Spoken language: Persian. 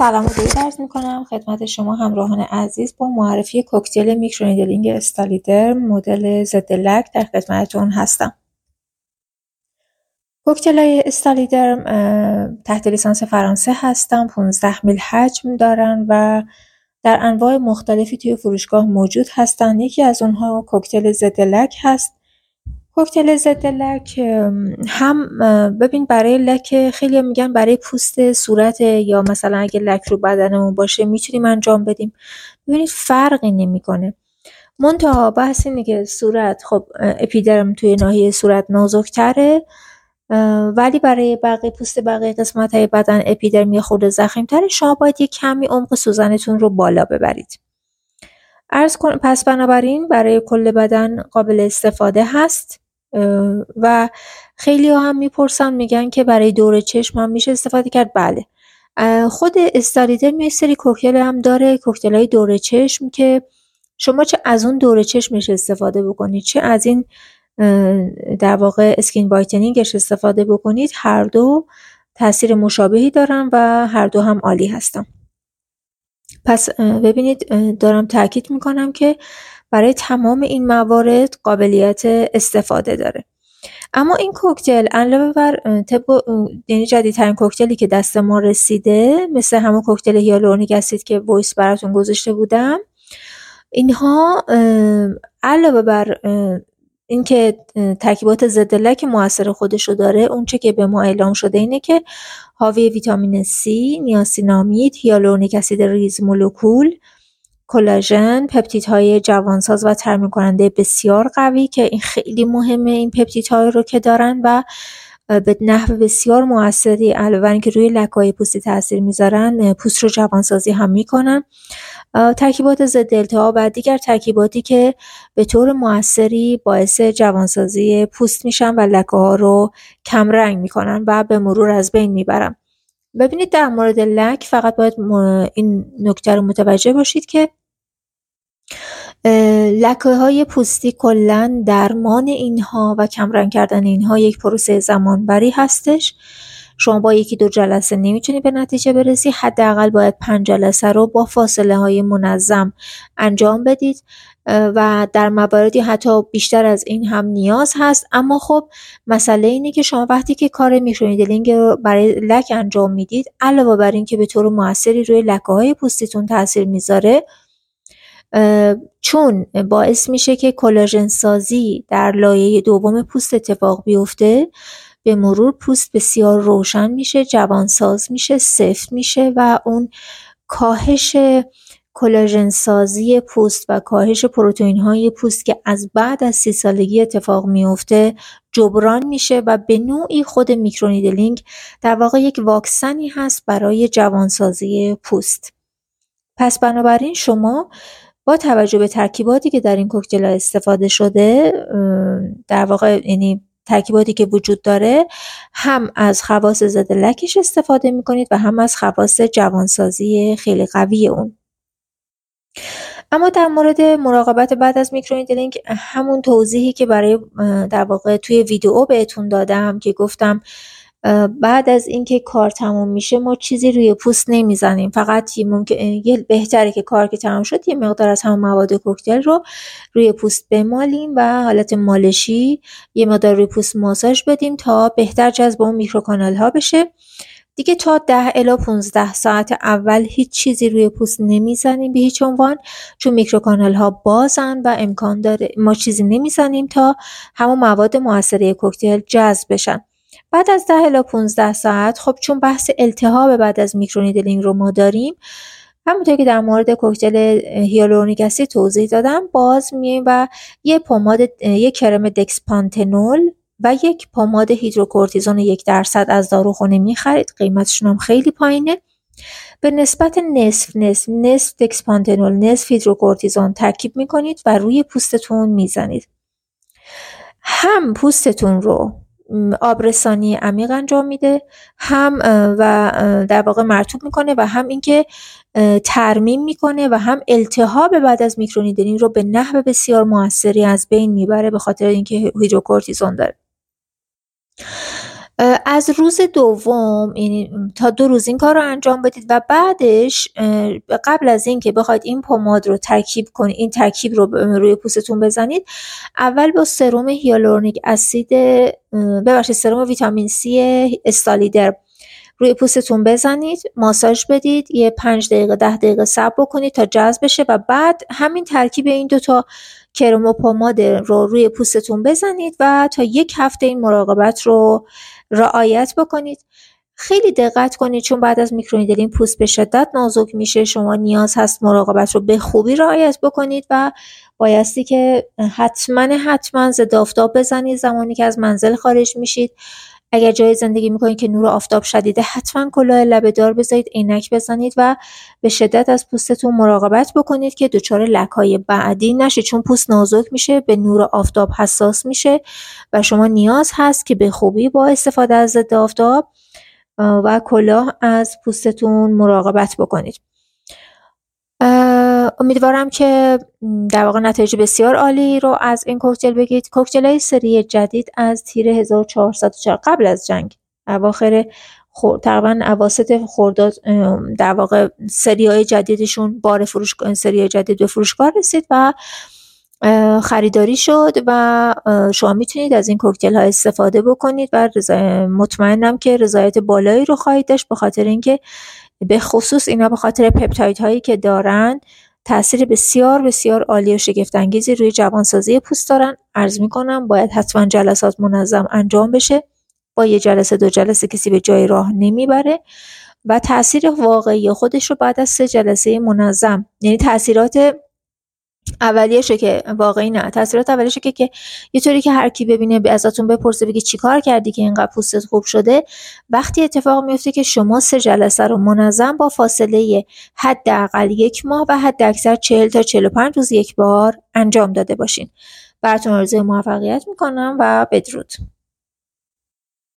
سلام و درود عرض می‌کنم خدمت شما همراهان عزیز با معرفی کوکتل میکرونیدلینگ استالیدرم مدل ضد لک در خدمتتون هستم. کوکتل‌های استالیدرم تحت لیسانس فرانسه هستن، 15 میل حجم دارن و در انواع مختلفی توی فروشگاه موجود هستن. یکی از اونها کوکتل ضد لک هست. کوکتل ضد لک هم ببین برای لک خیلی میگن برای پوست صورت یا مثلا اگه لک رو بدنمون باشه میتونیم انجام بدیم. ببینید فرقی نمیکنه. منتها بحث اینه که صورت خب اپیدرم توی ناحیه صورت نازک‌تره، ولی برای بقیه پوست بقیه قسمت‌های بدن اپیدرم یه خورده ضخیم‌تره. شما باید یه کمی عمق سوزنتون رو بالا ببرید. پس بنابراین برای کل بدن قابل استفاده هست و خیلی ها هم میپرسن میگن که برای دور چشم هم میشه استفاده کرد. بله، خود استالیدرم یه سری کوکتل هم داره، کوکتل های دور چشم که شما چه از اون دور چشمش استفاده بکنید چه از این در واقع اسکین وایتنینگش استفاده بکنید، هر دو تاثیر مشابهی دارن و هر دو هم عالی هستن. پس ببینید دارم تاکید میکنم که برای تمام این موارد قابلیت استفاده داره. اما این کوکتل علاوه بر یعنی جدیدترین کوکتلی که دست ما رسیده، مثل همون کوکتل هیالورونیک اسید که وایس براتون گذاشته بودم، اینها علاوه بر اینکه ترکیبات ضد لک موثر خودشو داره، اون چه که به ما اعلام شده اینه که حاوی ویتامین C، نیاسینامید، هیالورونیک اسید ریز مولکول، کلاژن، پپتیدهای جوانساز و ترمیم کننده بسیار قوی که این خیلی مهمه این پپتیدها رو که دارن و به نحو بسیار موثری علاوه بر اینکه روی لکه‌های پوستی تاثیر میذارن، پوست رو جوانسازی هم میکنن. ترکیبات ضد التهاب و دیگر ترکیباتی که به طور موثری باعث جوانسازی پوست میشن و لکه‌ها رو کم رنگ میکنن و به مرور از بین میبرن. ببینید در مورد لک فقط باید این نکته رو متوجه باشید که لکه‌های پوستی کلاً درمان اینها و کمرنگ کردن اینها یک پروسه زمانبری هستش. شما با 1-2 جلسه نمیتونی به نتیجه برسی، حداقل باید 5 جلسه رو با فاصله های منظم انجام بدید و در مواردی حتی بیشتر از این هم نیاز هست. اما خب مسئله اینه که شما وقتی که کار میکرونیدلینگ رو برای لک انجام میدید، علاوه بر این که به طور موثری روی لکه‌های پوستیتون تاثیر میذاره، چون باعث میشه که کلاژن سازی در لایه دوم پوست اتفاق بیفته، به مرور پوست بسیار روشن میشه، جوانساز میشه، سفت میشه و اون کاهش کلاژن سازی پوست و کاهش پروتئین های پوست که از بعد از 30 سالگی اتفاق میفته جبران میشه و به نوعی خود میکرونیدلینگ در واقع یک واکسنی هست برای جوانسازی پوست. پس بنابراین شما با توجه به ترکیباتی که در این کوکتل استفاده شده، در واقع یعنی ترکیباتی که وجود داره، هم از خواص ضد لکش استفاده میکنید و هم از خواص جوانسازی خیلی قوی اون. اما در مورد مراقبت بعد از میکرونیدلینگ، همون توضیحی که برای در واقع توی ویدیو بهتون دادم که گفتم بعد از اینکه کار تموم میشه ما چیزی روی پوست نمیزنیم، فقط یه بهتره که کار که تمام شد یه مقدار از همون مواد کوکتل رو روی پوست بمالیم و حالت مالشی یه مقدار روی پوست ماساژ بدیم تا بهتر جذب اون میکروکانال ها بشه. دیگه تا 10 الی 15 ساعت اول هیچ چیزی روی پوست نمیزنیم به هیچ عنوان، چون میکروکانال ها بازن و امکان داره ما چیزی نمیزنیم تا همون مواد موثره کوکتل جذب بشن. بعد از 10 الی 15 ساعت خب چون بحث التهاب بعد از میکرونیدلینگ رو ما داریم، همونطور که در مورد کوکتل هیالورونیک اسید توضیح دادم، باز میایم و یه کرم دکسپانتنول و یک پماد هیدروکورتیزون 1% از داروخانه میخرید، قیمتشون هم خیلی پایینه. به نسبت نصف دکسپانتنول نصف هیدروکورتیزون ترکیب میکنید و روی پوستتون میزنید. هم پوستتون رو آبرسانی عمیق انجام میده، هم و در واقع مرطوب میکنه و هم اینکه ترمیم میکنه و هم التهاب بعد از میکرونیدلینگ رو به نحو بسیار موثری از بین میبره به خاطر اینکه هیدروکورتیزون داره. از روز دوم، یعنی تا 2 روز این کار رو انجام بدید و بعدش قبل از این که بخواید این پماد رو ترکیب کنید، این ترکیب رو روی پوستتون بزنید، اول با سرم هیالورونیک اسید سرم ویتامین سی استالیدر روی پوستتون بزنید، ماساژ بدید، یه 5 دقیقه 10 دقیقه صبر بکنید تا جذب بشه و بعد همین ترکیب این دوتا کرم و پماد رو روی پوستتون بزنید و تا 1 هفته این مراقبت رو رعایت بکنید. خیلی دقت کنید چون بعد از میکرونیدلین پوست به شدت نازک میشه. شما نیاز هست مراقبت رو به خوبی رعایت بکنید و بایستی که حتما ضد آفتاب بزنید زمانی که از منزل خارج میشید. اگر جای زندگی میکنید که نور آفتاب شدیده، حتما کلاه لبه دار بذارید، عینک بزنید و به شدت از پوستتون مراقبت بکنید که دچار لک‌های بعدی نشید، چون پوست نازک میشه، به نور آفتاب حساس میشه و شما نیاز هست که به خوبی با استفاده از ضد آفتاب و کلاه از پوستتون مراقبت بکنید. امیدوارم که در واقع نتایج بسیار عالی رو از این کوکتل بگیرید. کوکتل‌های سری جدید از تیر 1404 قبل از جنگ، اواخر تقریبا اواسط خرداد، در واقع سری‌های جدیدشون سری جدید به فروشگاه رسید و خریداری شد و شما میتونید از این کوکتل ها استفاده بکنید و مطمئنم که رضایت بالایی رو خواهید داشت، به خاطر اینکه به خصوص اینا به خاطر پپتاید هایی که دارن تاثیر بسیار بسیار عالی و شگفت انگیزی روی جوانسازی پوست دارن. عرض میکنم باید حتما جلسات منظم انجام بشه، با 1 جلسه 2 جلسه کسی به جای راه نمیبره و تاثیر واقعی خودش رو بعد از 3 جلسه منظم، یعنی تاثیرات اولیه‌شو که واقعی نه، تاثیرات اولیه‌شو که یه طوری که هر کی ببینه ازتون بپرسه بگه چیکار کردی که اینقدر پوستت خوب شده، وقتی اتفاق میفته که شما 3 جلسه رو منظم با فاصله حداقل 1 ماه و حداکثر 40 تا 45 روز یک بار انجام داده باشین. براتون آرزوی موفقیت میکنم و بدرود.